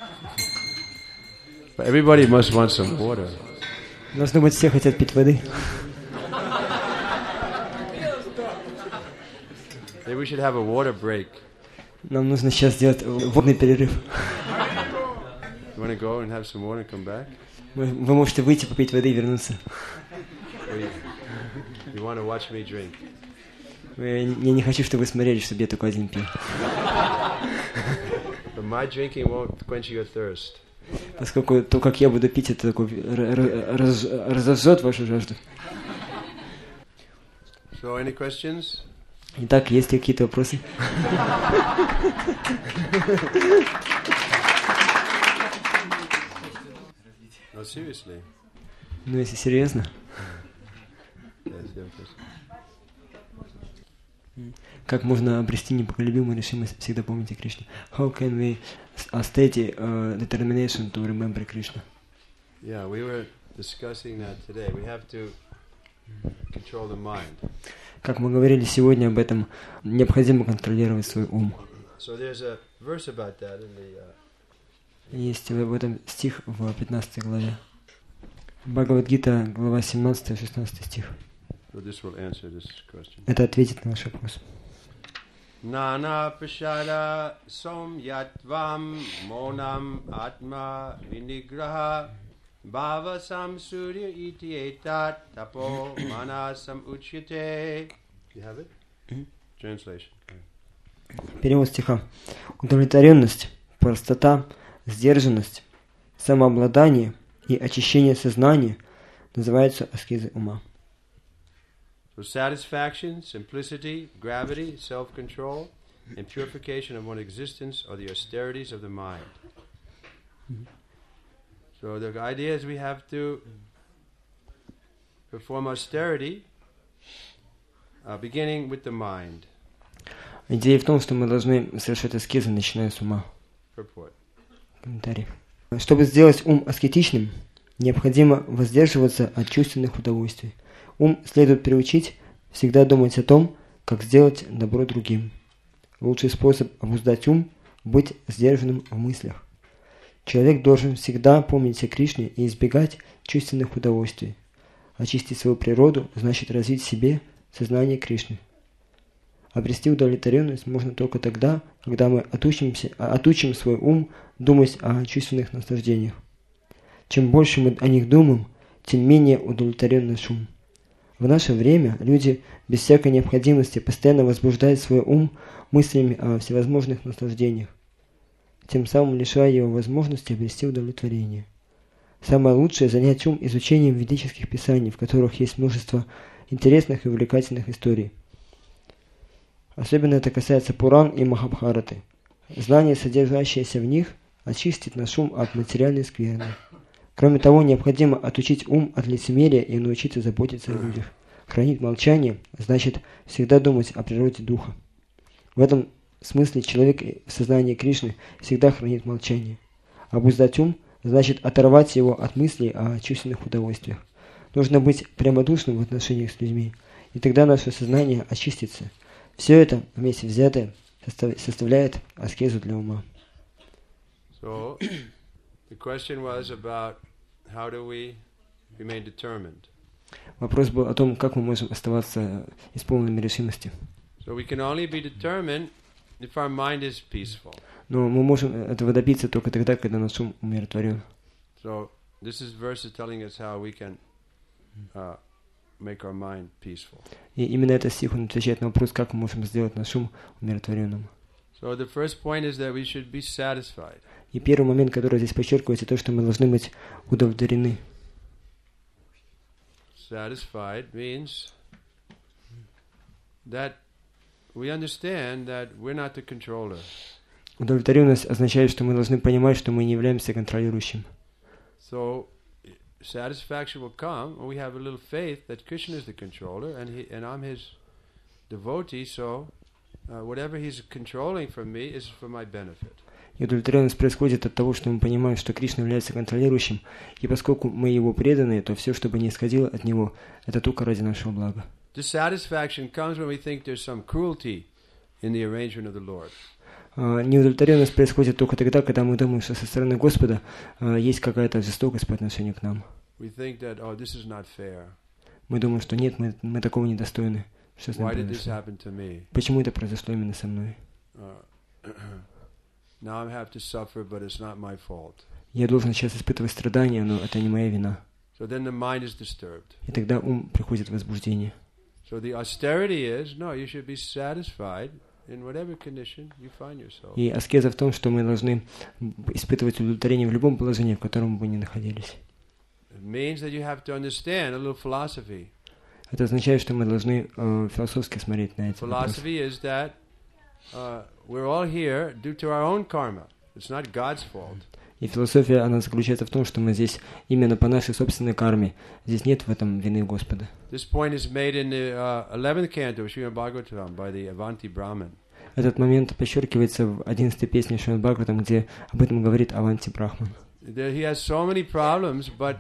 But everybody must want some water. Должно быть, все хотят пить воды. Maybe we should have a water break. Нам нужно сейчас сделать водный перерыв. You want to go and have some water and come back? Вы можете выйти, попить воды и вернуться. You want to watch me drink? Я не хочу, чтобы вы смотрели, чтобы я только один пил. But my drinking won't quench your thirst. Поскольку то, как я буду пить, это такой разожжет вашу жажду. So, any questions? Итак, есть ли какие-то вопросы? No, seriously. Ну, если серьезно. Как можно обрести непоколебимую решимость всегда помнить о Кришне? How can we steady determination to remember Krishna? Yeah, we were discussing that today. We have to control the mind. Как мы говорили сегодня об этом, необходимо контролировать свой ум. So there's a verse about that in the Есть в этом стих в 15 главе. Бхагавад-гита, глава 17-16 стих. So this will answer this question. Это ответит на ваш вопрос. Nana prashada somyatvam monam atma vinigraha bhava samsurya iti etat tapo manasam uchyate. You have it? Translation. Перевод стиха. Удовлетворенность, простота, сдержанность, самообладание и очищение сознания называются аскезой ума. So satisfaction, simplicity, gravity, self-control, and purification of one's existence are the austerities of the mind. So the idea is we have to perform austerity, beginning with the mind. Идея в том, что мы должны совершать аскезы, начиная с ума. Purport. Комментарий. Чтобы сделать ум аскетичным, необходимо воздерживаться от чувственных удовольствий. Ум следует приучить всегда думать о том, как сделать добро другим. Лучший способ обуздать ум – быть сдержанным в мыслях. Человек должен всегда помнить о Кришне и избегать чувственных удовольствий. Очистить свою природу значит развить в себе сознание Кришны. Обрести удовлетворенность можно только тогда, когда мы отучим свой ум думать о чувственных наслаждениях. Чем больше мы о них думаем, тем менее удовлетворен наш ум. В наше время люди без всякой необходимости постоянно возбуждают свой ум мыслями о всевозможных наслаждениях, тем самым лишая его возможности обрести удовлетворение. Самое лучшее – занять ум изучением ведических писаний, в которых есть множество интересных и увлекательных историй. Особенно это касается Пуран и Махабхараты. Знание, содержащееся в них, очистит наш ум от материальной скверны. Кроме того, необходимо отучить ум от лицемерия и научиться заботиться о людях. Хранить молчание значит всегда думать о природе духа. В этом смысле человек в сознании Кришны всегда хранит молчание. Обуздать ум значит оторвать его от мыслей о чувственных удовольствиях. Нужно быть прямодушным в отношениях с людьми, и тогда наше сознание очистится. Все это вместе взятое составляет аскезу для ума. So, the question was about how do we remain determined. Вопрос был о том, как мы можем оставаться исполненными решимости. So we can only be determined if our mind is peaceful. Но мы можем этого добиться только тогда, когда наш ум умиротворен. So this is verse is telling us how we can make our mind peaceful. И именно этот стих он отвечает на вопрос, как мы можем сделать наш ум умиротворенным. So the first point is that we should be satisfied. И первый момент, который здесь подчеркивается, то, что мы должны быть удовлетворены. Satisfied means that we understand that we're not the controller. Удовлетворенность означает, что мы должны понимать, что мы не являемся контролирующим. So satisfaction will come when we have a little faith that Krishna is the controller and I'm his devotee, so whatever he's controlling from me is for my benefit. И удовлетворенность происходит от того, что мы понимаем, что Кришна является контролирующим, и поскольку мы его преданные, то все, что бы ни исходило от него, это только ради нашего блага. Dissatisfaction comes when we think there's some cruelty in the arrangement of the Lord. Неудовлетворенность происходит только тогда, когда мы думаем, что со стороны Господа есть какая-то жестокость по отношению к нам. We think that, oh, this is not fair. Мы думаем, что нет, мы такого недостойны. Что с нами Why did this произошло? happen to me? Почему это произошло именно со мной? Now I have to suffer, but it's not my fault. Я должен сейчас испытывать страдания, но это не моя вина. So then the mind is disturbed. И тогда ум приходит в возбуждение. So the austerity is, no, you should be satisfied in whatever condition you find yourself. И аскеза в том, что мы должны испытывать удовлетворение в любом положении, в котором бы мы ни находились. It means that you have to understand a little philosophy. Это означает, что мы должны философски смотреть на эти вопросы. Philosophy is that we're all here due to our own karma. It's not God's fault. И философия, она заключается в том, что мы здесь именно по нашей собственной карме. Здесь нет в этом вины Господа. This point is made in the 11th canto of Srimad Bhagavatam by the Avanti Brahman. Этот момент подчеркивается в 11-й песне Шримад Бхагаватам, где об этом говорит Аванти Брахман. He has so many problems, but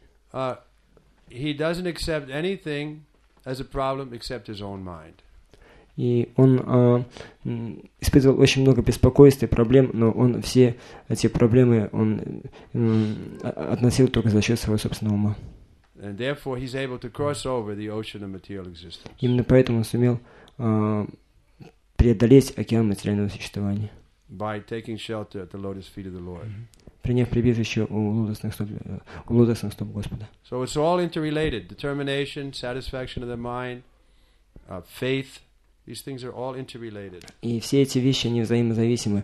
he doesn't accept anything as a problem except his own mind. И он испытывал очень много беспокойств и проблем, но он все эти проблемы он относил только за счет своего собственного ума. And therefore he's able to cross over the ocean of material existence. Именно поэтому он сумел преодолеть океан материального существования. By taking shelter at the lotus feet of the Lord. Приняв прибежище у лотосных стоп Господа. So it's all interrelated. Determination, satisfaction of the mind, faith. These things are all interrelated. И все эти вещи, они взаимозависимы.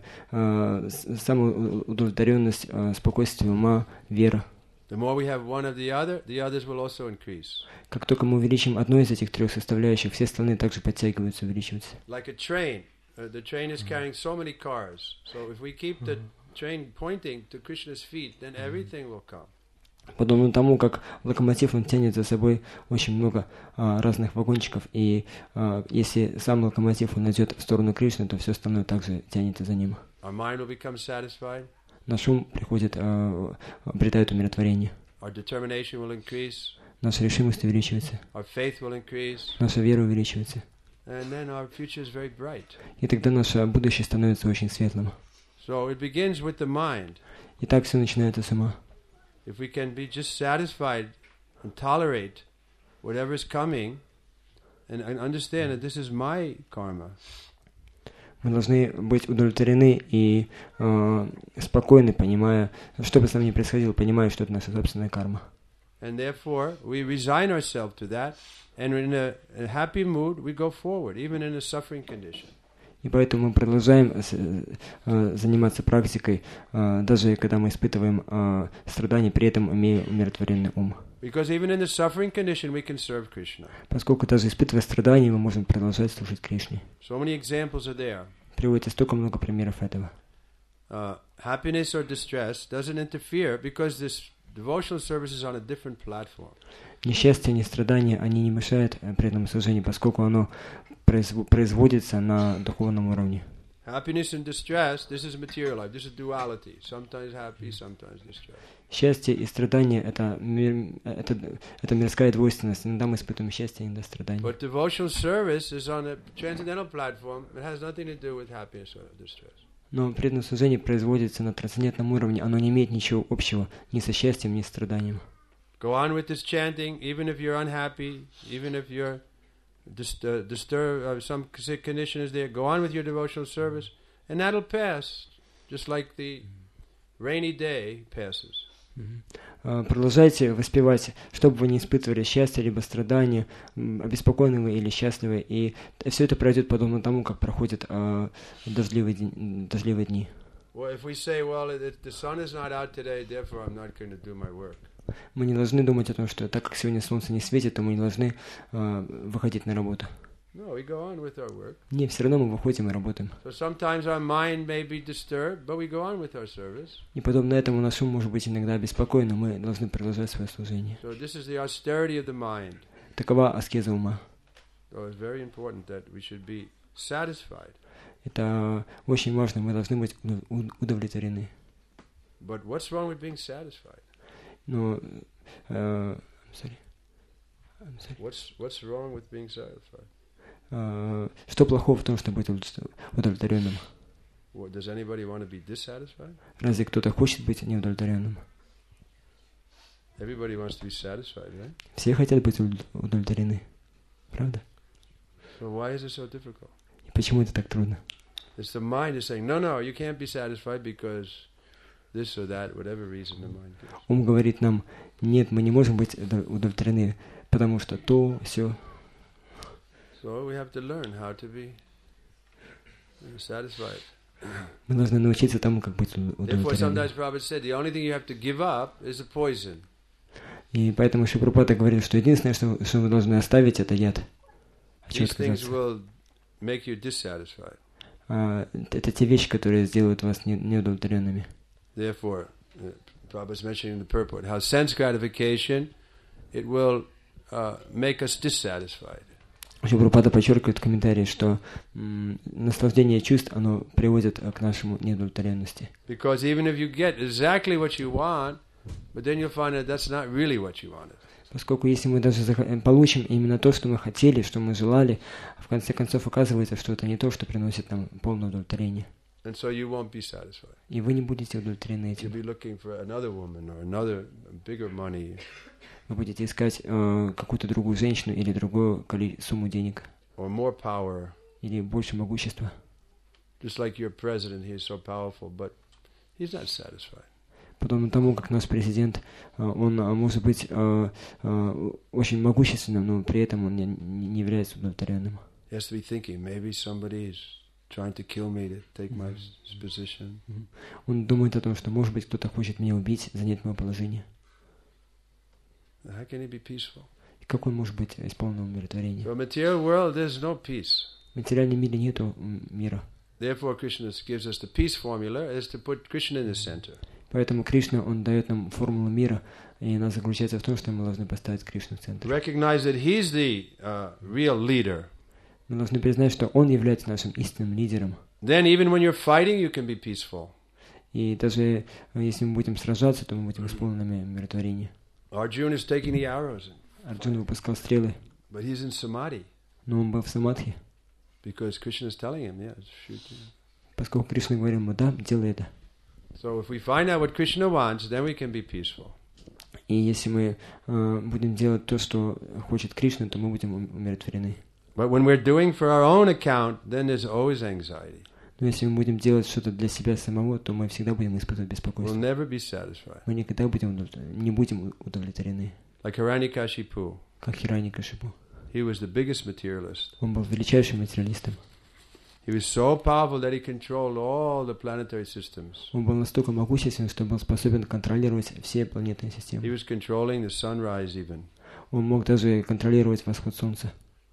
Самоудовлетворенность, спокойствие ума, вера. The more we have one of the others will also increase. Как только мы увеличим одну из этих трех составляющих, все остальные также подтягиваются, увеличиваются. Like a train. The train is carrying so many cars. So if we keep the train pointing to Krishna's feet, then everything will come. Подобно тому, как локомотив, он тянет за собой очень много разных вагончиков, и если сам локомотив, он идет в сторону Кришны, то все остальное также тянется за ним. Our mind will become satisfied. Наш ум приходит, обретает умиротворение. Our determination will increase. Наша решимость увеличивается. Our faith will increase. Наша вера увеличивается. And then our future is very bright. И тогда наше будущее становится очень светлым. So it begins with the mind. И так все начинается с ума. If we can be just satisfied and tolerate whatever is coming and understand that this is my karma. Мы должны быть удовлетворены и спокойны, понимая, что бы с нами ни происходило, понимая, что это наша собственная карма. And therefore, we resign ourselves to that, and in a happy mood, we go forward, even in a suffering condition. И поэтому мы продолжаем заниматься практикой, даже когда мы испытываем страдания, при этом имея умиротворенный ум. Because even in the suffering condition, we can serve Krishna. Поскольку даже испытывая страдания, мы можем продолжать служить Кришне. So many examples are there. Приводится столько много примеров этого. Happiness or distress doesn't interfere because this devotional service is on a different platform. Несчастье, ни страдания, они не мешают преданному служению, поскольку оно производится на духовном уровне. Happiness and distress, this is material life, this is duality. Sometimes happy, sometimes distress. Счастье и страдания это мирская двойственность. Иногда мы испытываем счастье, иногда страдания. But devotional service is on a transcendental platform. It has nothing to do with happiness or distress. Но преданное служение производится на трансцендентном уровне. Оно не имеет ничего общего ни со счастьем, ни с страданием. Go on with this chanting, even if you're unhappy, even if you're disturbed, some condition is there. Go on with your devotional service, and that'll pass, just like the rainy day passes. Продолжайте воспевать, чтобы вы не испытывали счастье либо страдания, обеспокоены вы или счастливы, и все это пройдет подобно тому, как проходят дождливые дни. Well, if we say, well, the sun is not out today, therefore I'm not going to do my work. Мы не должны думать о том, что так как сегодня солнце не светит, то мы не должны выходить на работу. No, we go on with our work. Не, все равно мы выходим и работаем. So sometimes our mind may be disturbed, but we go on with our service. И подобно этому наш ум может быть иногда обеспокоен, но мы должны продолжать свое служение. So this is the austerity of the mind. Такова аскеза ума. So it's very important that we should be satisfied. Это очень важно, мы должны быть удовлетворены. But what's wrong with being satisfied? Но, I'm sorry. What's wrong with being satisfied? Что плохого в том, чтобы быть удовлетворенным? Does anybody want to be dissatisfied? Разве кто-то хочет быть неудовлетворенным? Everybody wants to be satisfied, right? Все хотят быть удовлетворены. Правда? So why is it so difficult? И почему это так трудно? It's the mind is saying, no, you can't be satisfied because this or that, whatever reason the mind gives. Ум говорит нам, нет, мы не можем быть удовлетворены, потому что то, все. So we have to learn how to be satisfied. Мы должны научиться тому, как быть Therefore, sometimes удовлетворенным. Prabhupada said, the only thing you have to give up is the poison. И поэтому Шри Прабхупада говорит, что единственное, что вы должны оставить, это яд. А чего These things отказаться? will make you dissatisfied. Это те вещи, которые сделают вас неудовлетворенными. Therefore, Prabhupada is mentioning in the purport how sense gratification, it will make us dissatisfied. Шри Прабхупада подчеркивает в комментарии, что наслаждение чувств, оно приводит к нашему неудовлетворенности. Because even if you get exactly what you want, but then you'll find that that's not really what you wanted. Поскольку если мы даже получим именно то, что мы хотели, что мы желали, в конце концов оказывается, что это не то, что приносит нам полное удовлетворение. And so you won't be satisfied. И вы не будете удовлетворены You'll этим. be looking for another woman or another bigger money Вы будете искать какую-то другую женщину или другую сумму денег, or more power. или больше могущества. Just like your president, he is so powerful, but he's not satisfied. Подобно тому, как наш президент, он может быть очень могущественным, но при этом он не является удовлетворенным. He has to be thinking, maybe somebody is trying to kill me to take my position. Он думает о том, что, может быть, кто-то хочет меня убить, занять мое положение. How can he be peaceful? И как он может быть исполненным умиротворением? So in the material world, there's no peace. В материальном мире нету мира. Therefore, Krishna gives us the peace formula is to put Krishna in the center. Поэтому Кришна, он дает нам формулу мира, и она заключается в том, что мы должны поставить Кришну в центр. Recognize that he's the real leader. Мы должны признать, что он является нашим истинным лидером. Then even when you're fighting, you can be peaceful. И даже если мы будем сражаться, то мы будем исполненными умиротворения. Arjuna is taking the arrows, Арджуна выпускал стрелы, but he's in samadhi но он был в самадхи, because Krishna is telling him, yeah, shoot. поскольку Кришна говорил ему, да, делай это. So if we find out what Krishna wants, then we can be peaceful. И если мы будем делать то, что хочет Кришна, то мы будем умиротворены. But when we're doing for our own account, then there's always anxiety. Но если мы будем делать что-то для себя самого, то мы всегда будем испытывать We'll беспокойство. never be satisfied. Мы никогда не будем удовлетворены. Like Hiranyakashipu, Как Хираньякашипу. he was the biggest materialist. Он был величайшим материалистом. He was so powerful that he controlled all the planetary systems. Он был настолько могущественен, что был способен контролировать все планетные He системы. was controlling the sunrise even. Он мог даже контролировать восход солнца.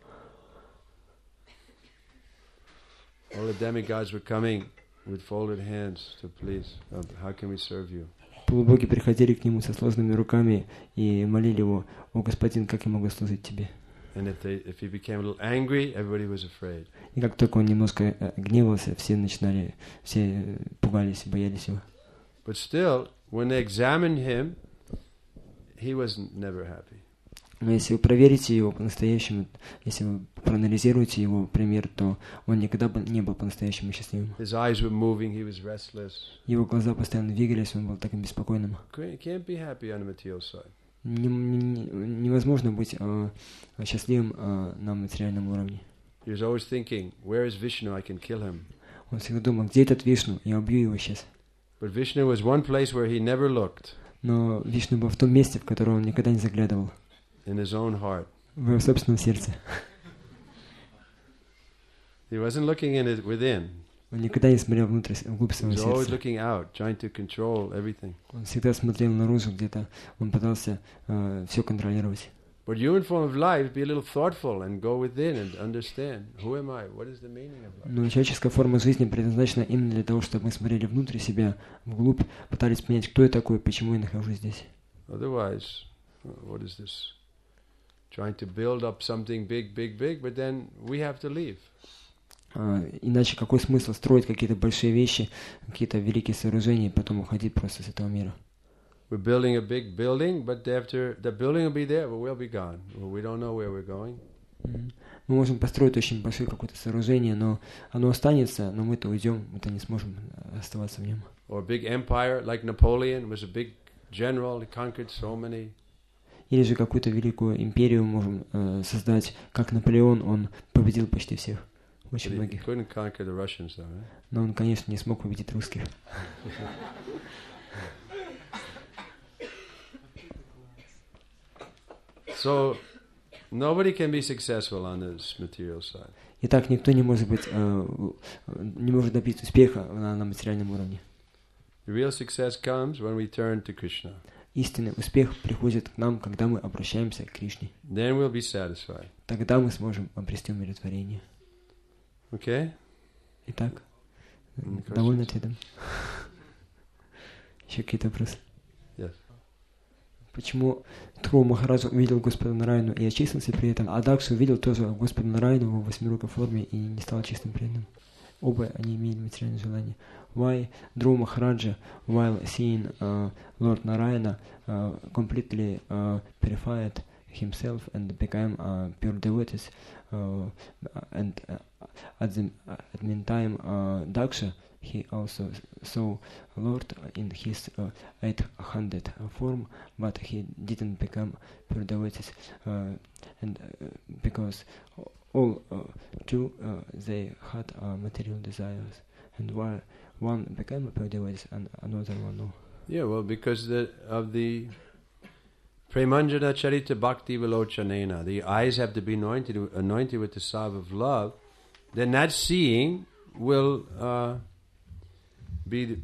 All the demigods were coming with folded hands to please, how can we serve you? Полубоги приходили к нему со сложными руками и молили его: «О, господин, как я могу служить тебе?» And if he became a little angry, everybody was afraid. И как только он немножко гневался, все пугались, боялись его. But still, when they examined him, he was never happy. Но если вы проверите его по-настоящему, если вы проанализируете его пример, то он никогда не был по-настоящему счастливым. His eyes were moving, he was restless. Его глаза постоянно двигались, он был таким беспокойным. Can't be happy on the material side. Невозможно быть счастливым на материальном уровне. He was always thinking, where is Vishnu? I can kill him. Он всегда думал, где этот Вишну? Я убью его сейчас. But Vishnu was one place where he never looked, Но Вишну был в том месте, в которое он никогда не заглядывал. in his own heart. В его собственном сердце. He wasn't looking in it within. Он никогда не смотрел вглубь He своего was always сердца. looking out, trying to control everything. Он всегда смотрел наружу, где-то он пытался все контролировать. But human form of life, be a little thoughtful and go within and understand, who am I? What is the meaning of life? Но человеческая форма жизни предназначена именно для того, чтобы мы смотрели внутрь себя, вглубь, пытались понять, кто я такой, почему я нахожусь здесь. Otherwise, what is this? Trying to build up something big, but then we have to leave. Иначе какой смысл строить какие-то большие вещи, какие-то великие сооружения и потом уходить просто с этого мира? We're building a big building, but after the building will be there, but we'll be gone. Well, we don't know where we're going. Мы можем построить очень большое какое-то сооружение, но оно останется, но мы-то уйдем, мы-то не сможем оставаться в нем. Or a big empire like Napoleon was a big general. He conquered so many. Или же какую-то великую империю можем создать, как Наполеон, он победил почти всех, очень But he многих. couldn't conquer the Russians, though, right? Но он, конечно, не смог победить русских. So nobody can be successful on this material side. Итак, никто не может быть, не может добиться успеха на материальном уровне. The real success comes when we turn to Krishna. Истинный успех приходит к нам, когда мы обращаемся к Кришне. Then we'll be satisfied. Тогда мы сможем обрести умиротворение. Okay? Итак, Any довольны questions? ответом? Еще какие-то вопросы? Yes. Почему Тру Махараджа увидел Господа Нараяну и очистился при этом, а Дакша увидел тоже Господа Нараяну в восьмирукой форме и не стал чистым преданным? Оба они имели материальное желание. Why Dhruva Maharaja, while seeing Lord Narayana, completely purified himself and became pure devotees, and at the meantime Daksha, he also saw Lord in his 800 form, but he didn't become pure devotees, and because all two they had material desires, and while one became a pure devotee and another one no. Yeah, well, because of the Premanjana Charita Bhakti Vilochanena, the eyes have to be anointed with the salve of love, then that seeing will be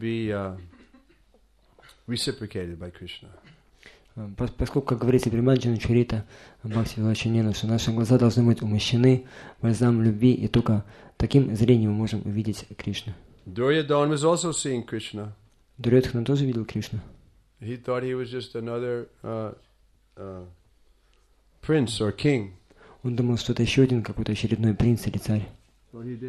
reciprocated by Krishna. Поскольку, как говорится, Приманджана Чарита Бхакти Вилачанена, что наши глаза должны быть умощены бальзамом любви, и только таким зрением мы можем увидеть Кришну. Duryodhana was also seeing Krishna. Дурьодхана тоже видел Кришну. He thought he was just another prince or king. Он думал, что это еще один какой-то очередной принц или царь. So he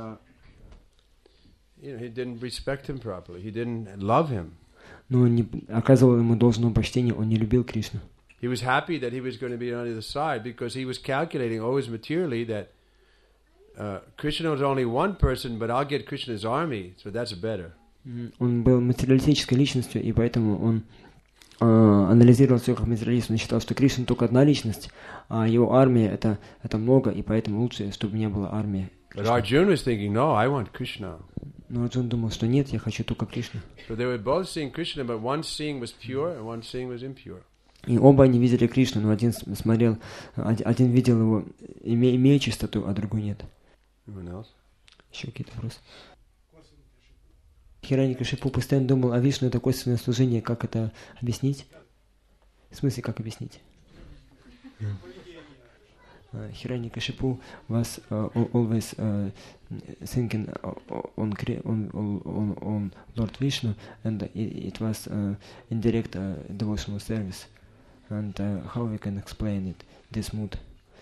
didn't respect him properly. He didn't love him. Но он не оказывал ему должного почтения, он не любил Кришну. He was happy that he was going to be on the other side because he was calculating always materially that Krishna was only one person, but I'll get Krishna's army, so that's better. Он был материалистической личностью, и поэтому он анализировал все как материалист. Он считал, что Кришна только одна личность, а его армия это много, и поэтому лучше, чтобы не было армии. But Arjuna was thinking, no, I want Krishna. Но Арджун думал, что нет, я хочу только Кришну. So they were both seeing Krishna, but one seeing was pure and one seeing was impure. И оба они видели Кришну, но один смотрел, один видел его, имея чистоту, а другой нет. Anyone else? Еще какие-то вопросы? Хираньякашипу постоянно думал о Вишну, это косвенное служение, как это объяснить? В смысле, как объяснить? Hiranyakashipu was always thinking on Lord Vishnu, and it was indirect devotional service. And how we can explain it, this mood?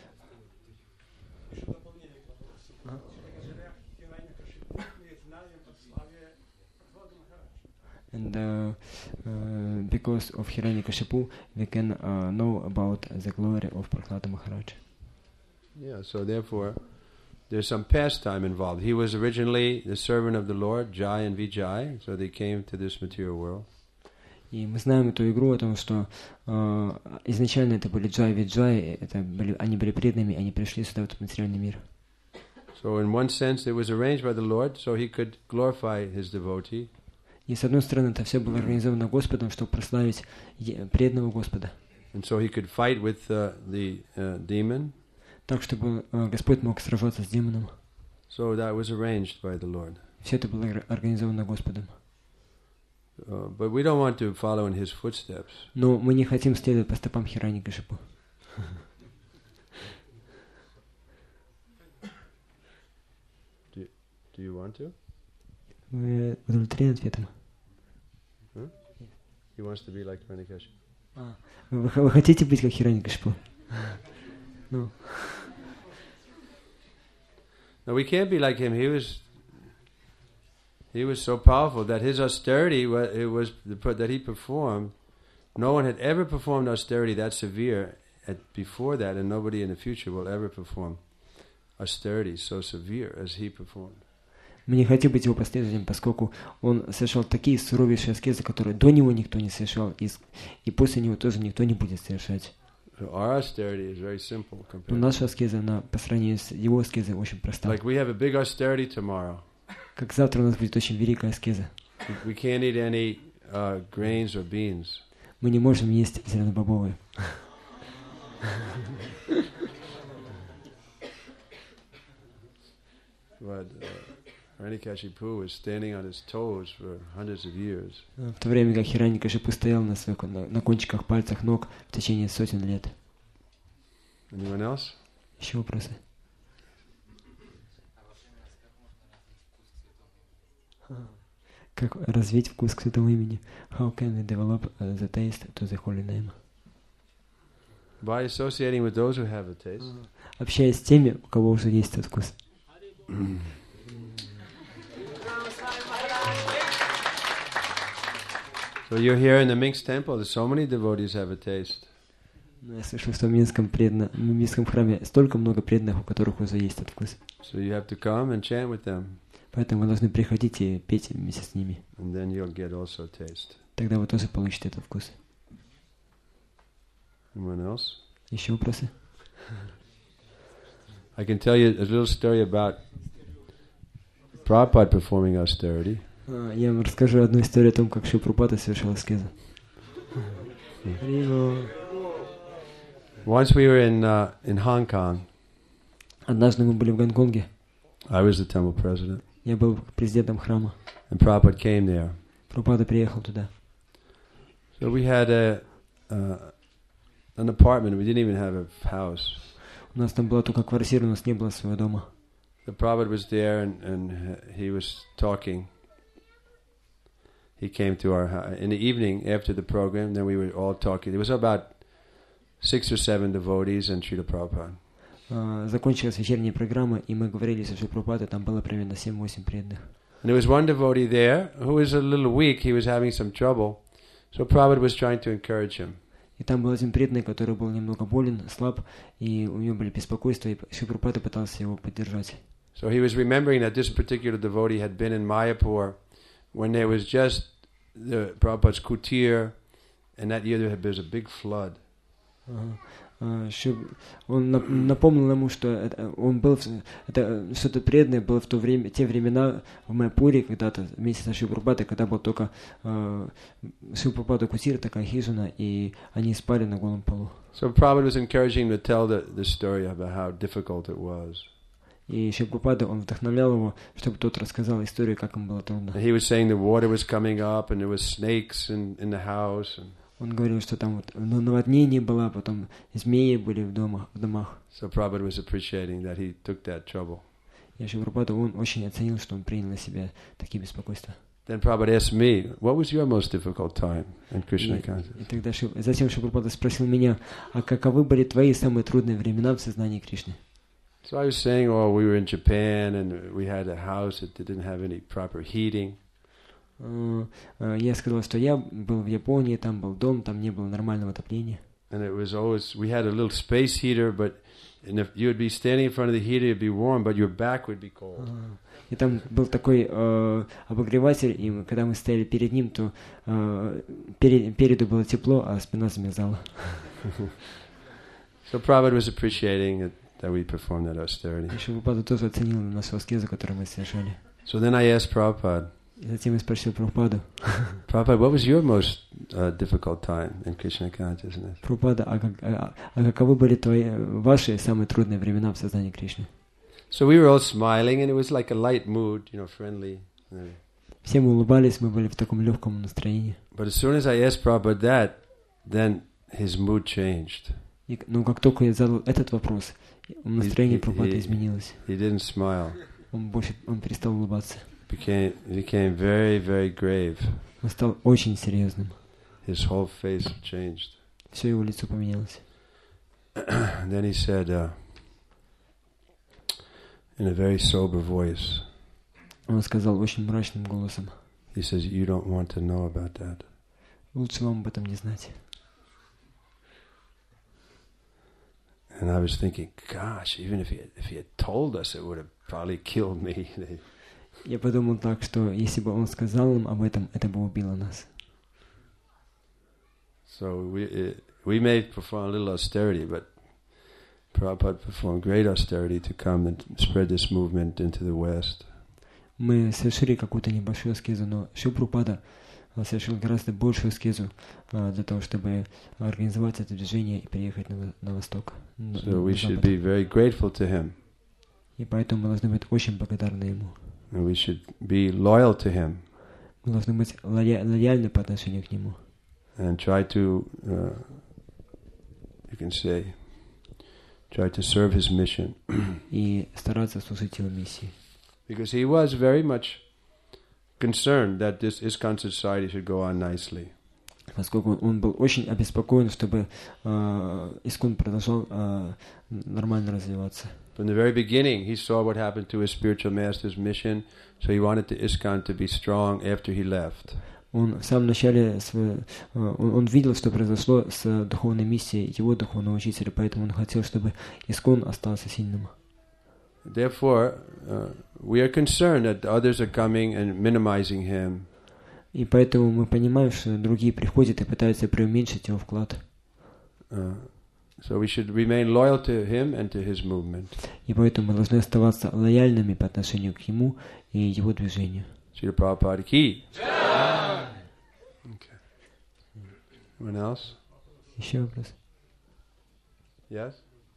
And because of Hiranyakashipu, we can know about the glory of Prahlada Maharaj. Yeah, so therefore, there's some pastime involved. He was originally the servant of the Lord, Jai and Vijay, so they came to this material world. И мы знаем эту игру о том, что изначально это были Джай и Виджай, они были преданными, они пришли сюда, в этот материальный мир. So in one sense, it was arranged by the Lord so he could glorify his devotee. И с одной стороны, это все было организовано Господом, чтобы прославить преданного Господа. And so he could fight with the demon. Так, чтобы Господь мог сражаться с демоном. So that was arranged by the Lord. Все это было организовано Господом. But we don't want to follow in his footsteps. Но мы не хотим следовать по стопам Хирanyакашипу. Do you want to? Вы удовлетворены ответом? He wants to be like Hiranyakashipu. Вы хотите быть как Хирanyакашипу? No. No, we can't be like him. He was so powerful that his austerity that he performed. No one had ever performed austerity that severe before that, and nobody in the future will ever perform austerities so severe as he performed. Мы не хотим быть его последователем, поскольку он совершал такие суровейшие аскезы, которые до него никто не совершал, и после него тоже никто не будет совершать. So our austerity is very simple compared. Но наша аскеза, она по сравнению с его аскезой очень проста. Like we have a big austerity tomorrow. Как завтра у нас будет очень великая аскеза. We can't eat any grains or beans. Мы не можем есть зеленобобовые. But Hiranyakashipu was standing on his toes for hundreds of years. В то время как Хираньякашипу стоял на кончиках пальцах ног в течение сотен лет. Anyone else? Еще вопросы? Как развить вкус к святому имени? How can we develop the taste to the holy name? By associating with those who have a taste. Общаясь с теми, у кого уже есть этот вкус. So you're here in the Minsk temple. There's so many devotees have a taste. Я слышал, что в Минском храме столько много преданных, у которых уже есть этот вкус. So you have to come and chant with them. Поэтому вы должны приходить и петь вместе с ними. And then you'll get also taste. Тогда вы тоже получите этот вкус. Anyone else? Еще вопросы? I can tell you a little story about Prabhupada performing austerity. Я вам расскажу одну историю о том, как Шрила Прабхупада совершил аскезу. Once we were in Hong Kong. Однажды мы были в Гонконге. I was the temple president. Я был президентом храма. And Prabhupada came there. Прабхупада приехал туда. So we had an apartment. We didn't even have a house. У нас там была только квартира, у нас не было своего дома. The Prabhupada was there and he was talking. He came to our house in the evening after the program. Then we were all talking. There was about 6 or 7 devotees and Srila Prabhupada. Закончилась вечерняя программа, и мы говорили со Шрилой Прабхупадой, там было примерно 7-8 преданных. And there was one devotee there who was a little weak. He was having some trouble. So Prabhupada was trying to encourage him. И там был один преданный, который был немного болен, слаб, и у него были беспокойства, и Шрила Прабхупада пытался его поддержать. So he was remembering that this particular devotee had been in Mayapur when there was just the Prabhupada's kutir, and that year there was a big flood. Он напомнил ему, что он был, что-то преданное было в те времена в Майяпуре, когда-то вместе с Шрилой Прабхупадой, когда был только Шрила Прабхупада кутир, такая хижина, и они спали на голом полу. So Prabhupada was encouraging him to tell the story about how difficult it was. И Шрила Прабхупада, он вдохновлял его, чтобы тот рассказал историю, как ему было трудно. And he was saying the water was coming up and there was snakes in the house. Он говорил, что там вот наводнение было, потом змеи были в домах. So Prabhupada was appreciating that he took that trouble. И Шрила Прабхупада, он очень оценил, что он принял на себя такие беспокойства. Then Prabhupada asked me, what was your most difficult time in Krishna consciousness? И тогда затем Шрила Прабхупада спросил меня, а каковы были твои самые трудные времена в сознании Кришны? So I was saying, oh, we were in Japan and we had a house that didn't have any proper heating. Я сказал, что я был в Японии, там был дом, там не было нормального отопления. And it was always, we had a little space heater, but you would be standing in front of the heater, it'd be warm, but your back would be cold. И там был такой обогреватель, и когда мы стояли перед ним, то переду было тепло, а спина замерзала. So Prabhupada was appreciating it, that we performed that austerity. И Шрила Прабхупада тоже оценил нашу аскезу, которую мы совершали. So then I asked Prabhupada, И затем я спросил Прабхупаду, Prabhupada, what was your most difficult time in Krishna consciousness? Прабхупада, а каковы были ваши самые трудные времена в сознании Кришны? So we were all smiling, and it was like a light mood, friendly. Все мы улыбались, мы были в таком легком настроении. But as soon as I asked Prabhupada that, then his mood changed. Но как только я задал этот вопрос, настроение Прабхупады изменилось. He didn't smile. Он перестал улыбаться. Became very, very grave. Он стал очень серьезным. His whole face changed. Все его лицо поменялось. Then he said, in a very sober voice, Он сказал очень мрачным голосом, he says, you don't want to know about that. Лучше вам об этом не знать. And I was thinking, gosh, even if he had told us, it would have probably killed me. Я подумал так, что если бы он сказал нам об этом, это бы убило нас. So we may perform a little austerity, but Prabhupada performed great austerity to come and spread this movement into the West. Мы совершили какую-то небольшую аскезу, но Шрила Прабхупада совершил гораздо большую аскезу для того, чтобы организовать это движение и приехать на восток. So we should be very grateful to him. И поэтому мы должны быть очень благодарны ему. And we should be loyal to him. Мы должны быть лояльны по отношению к нему. And try to, you can say, try to serve his mission. И стараться служить его миссии. Because he was very much concerned that this ISKCON society should go on nicely. Поскольку он был очень обеспокоен, чтобы ИСККОН продолжал нормально развиваться. From the very beginning, he saw what happened to his spiritual master's mission, so he wanted the ISKCON to be strong after he left. Он в самом начале он видел, что произошло с духовной миссией его духовного учителя, поэтому он хотел, чтобы ИСККОН остался сильным. Therefore, we are concerned that others are coming and minimizing him. И поэтому мы понимаем, что другие приходят и пытаются преуменьшить его вклад. So we should remain loyal to him and to his movement. И поэтому мы должны оставаться лояльными по отношению к ему и его движению. Srila Prabhupada ki. Okay. Anyone else? Еще вопрос? Yes?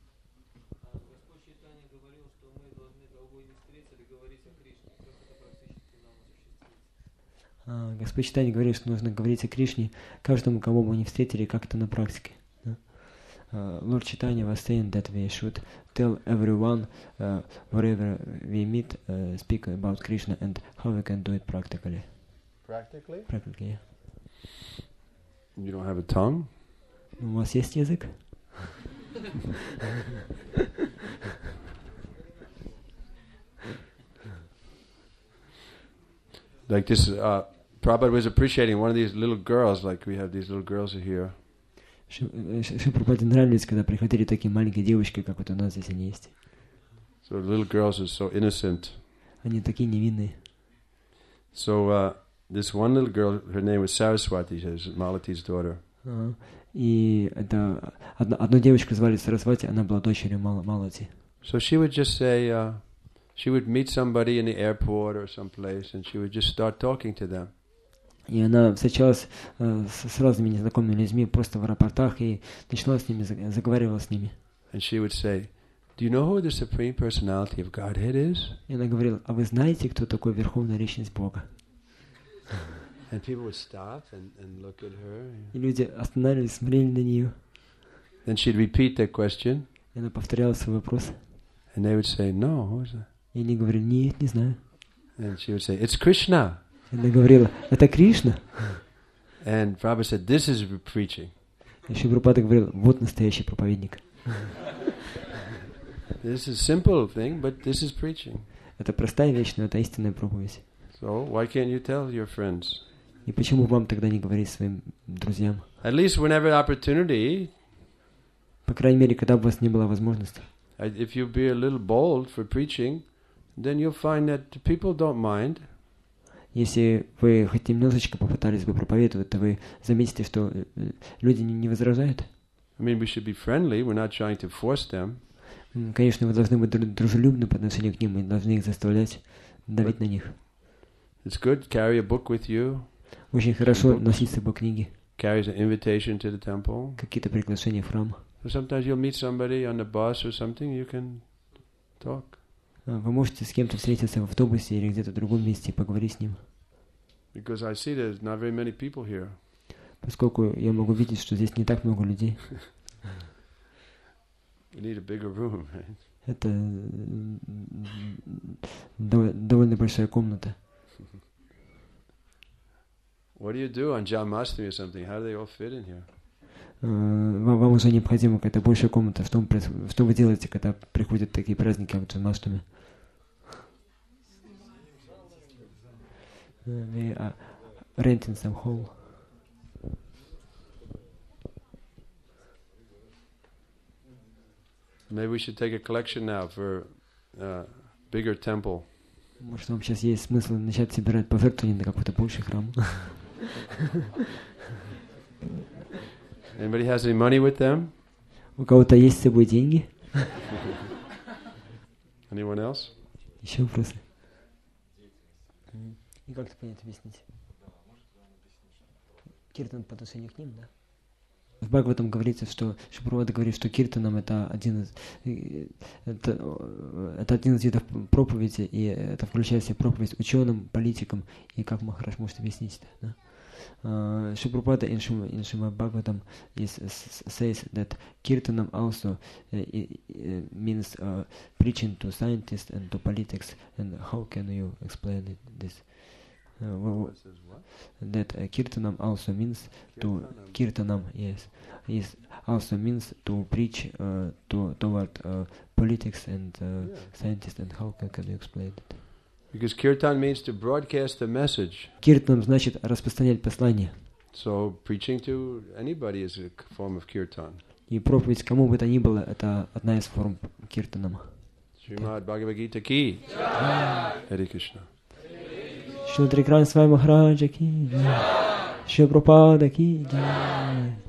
Господь Чайтанья говорил, что нужно говорить о Кришне каждому, кого мы не встретили, как это на практике. Lord Chaitanya was saying that we should tell everyone wherever we meet, speak about Krishna and how we can do it practically. Practically? Practically, yeah. You don't have a tongue? У вас есть язык? Like this, Prabhupada was appreciating one of these little girls, like we have these little girls here. Шри Прабхупаде нравились, когда приходили такие маленькие девочки, как вот у нас здесь они есть. So the little girls are so innocent. Они такие невинные. So this one little girl, her name was Saraswati, she's Malati's daughter. И это одну девочку звали Сарасвати, она была дочерью Малати. So she would just say, she would meet somebody in the airport or someplace, and she would just start talking to them. И она встречалась с разными незнакомыми людьми просто в аэропортах и начала с ними, заговаривала с ними. And she would say, "Do you know who the Supreme Personality of Godhead is?" И она говорила, а вы знаете, кто такой Верховная Личность Бога? And people would stop and look at her. И люди останавливались, смотрели на нее. Then she'd repeat that question. И она повторяла свой вопрос. And they would say, "No, who's that?" И они говорили, нет, не знаю. And she would say, "It's Krishna." И она говорила, это Кришна. And Prabhupada said, "This is preaching." И Шри Прабхупада говорил, вот настоящий проповедник. This is simple thing, but this is preaching. Это простая вещь, но это истинная проповедь. So why can't you tell your friends? И почему вам тогда не говорить своим друзьям? At least whenever opportunity. По крайней мере, когда бы у вас не было возможности. If you be a little bold for preaching, then you'll find that people don't mind. Если вы хоть немножечко попытались бы проповедовать, то вы заметите, что люди не возражают. I mean, we should be friendly. We're not trying to force them. Конечно, вы должны быть дружелюбны по отношению к ним, мы должны их заставлять, давить на них. It's good. Carry a book with you. Очень хорошо носить с собой книги. Carries an invitation to the temple. Какие-то приглашения в храм. So sometimes you'll meet somebody on the bus or something. You can talk. Вы можете с кем-то встретиться в автобусе или где-то в другом месте и поговорить с ним. Because I see there's not very many people here. Поскольку я могу видеть, что здесь не так много людей. We need a bigger room, right? Это довольно большая комната. What do you do on Janmashtami or something? How do they all fit in here? Вам уже необходима какая-то большая комната. Что вы делаете, когда приходят такие праздники, как Джанмаштами? We are renting some hall. Maybe we should take a collection now for bigger temple. Может, вам сейчас есть смысл начать собирать пожертвования на какой-то больший храм? Anybody has any money with them? У кого-то есть с собой деньги? Anyone else? Еще вопросы? И как это понять, объяснить? Киртан по отношению к ним, да? В Бхагаватам говорится, что Шрила говорит, что киртанам это один из видов проповеди, и это включает в себя проповедь ученым, политикам, и как Махарадж может объяснить это, да? Prabhupada in Srimad Bhagavatam says that kirtanam also means preaching to scientists and to politics. And how can you explain this? That kirtanam also means to kirtanam, yes, is also means to preach toward politics and scientists. And how can you explain it? Because kirtan means to broadcast the message. Kirtanam значит распространять послание. So preaching to anybody is a form of kirtan. И проповедь кому бы то ни было, это одна из форм киртанама. Srimad Bhagavad Gita ki. Hare Krishna. Шри Кришна Свами Махараджа ки. Шри Прабхупада ки.